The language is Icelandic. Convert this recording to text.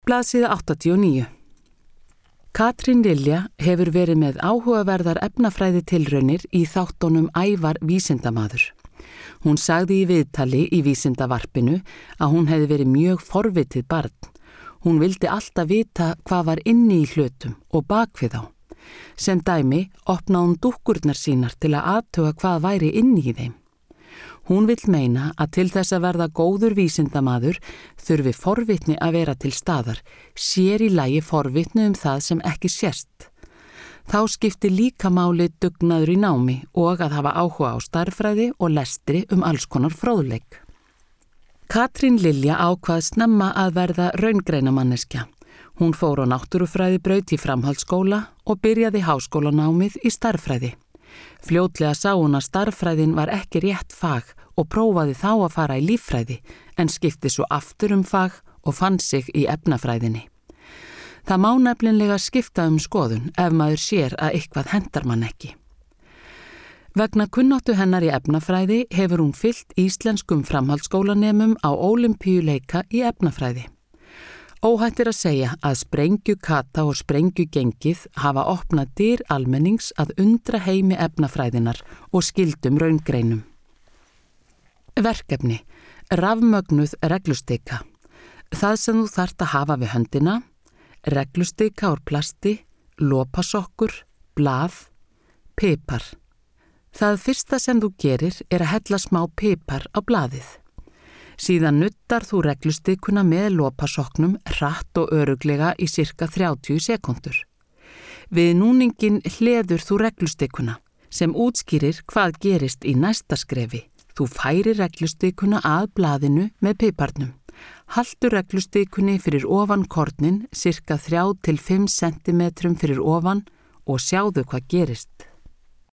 Blaðsíða 89. Katrín Lilja hefur verið með áhugaverðar efnafræði tilraunir í þáttunum Ævar vísindamaður. Hún sagði í viðtali í Vísindavarpinu að hún hefði verið mjög forvitið barn. Hún vildi alltaf vita hvað var inni í hlutum og bakvið á. Sem dæmi opnaði hún dúkkurnar sínar til að athuga hvað væri inni í þeim. Hún vill meina að til þess að verða góður vísindamaður þurfi forvitni að vera til staðar, sér í lagi forvitni það sem ekki sést. Þá skiptir líka máli dugnaður í námi og að hafa áhuga á stærðfræði og lestri alls konar fróðleik. Katrín Lilja ákvað snemma að verða raungreinamanneskja. Hún fór á náttúrufræðibraut í framhaldsskóla og byrjaði háskólanámið í stærðfræði. Fljótlega sá hún að stærðfræðin var ekki rétt fag og prófaði þá að fara í líffræði en skipti svo aftur fag og fann sig í efnafræðinni. Það má nefnilega skipta skoðun ef maður sér að eitthvað hentar mann ekki. Vegna kunnáttu hennar í efnafræði hefur hún fylgt íslenskum framhaldsskólanemum á Ólympíuleika í efnafræði. Óhætt að segja að sprengjukata og sprengjugengið hafa opnað dyr almennings að undra heimi efnafræðinar og skyldum raungreinum. Verkefni: rafmögnuð reglustika. Það sem þú þarft að hafa við höndina: reglustika úr plasti, lopasokkur, blað, pipar. Það fyrsta sem þú gerir að hella smá pipar á blaðið. Síðan nuttar þú reglustikuna með lopasoknum hratt og örugglega í sirka 30 sekúndur. Við núningin hleður þú reglustikuna sem útskýrir hvað gerist í næsta skrefi. Þú færir reglustikuna að blaðinu með piparnum. Haltu reglustikunni fyrir ofan kornin sirka 3 til 5 cm fyrir ofan og sjáðu hvað gerist.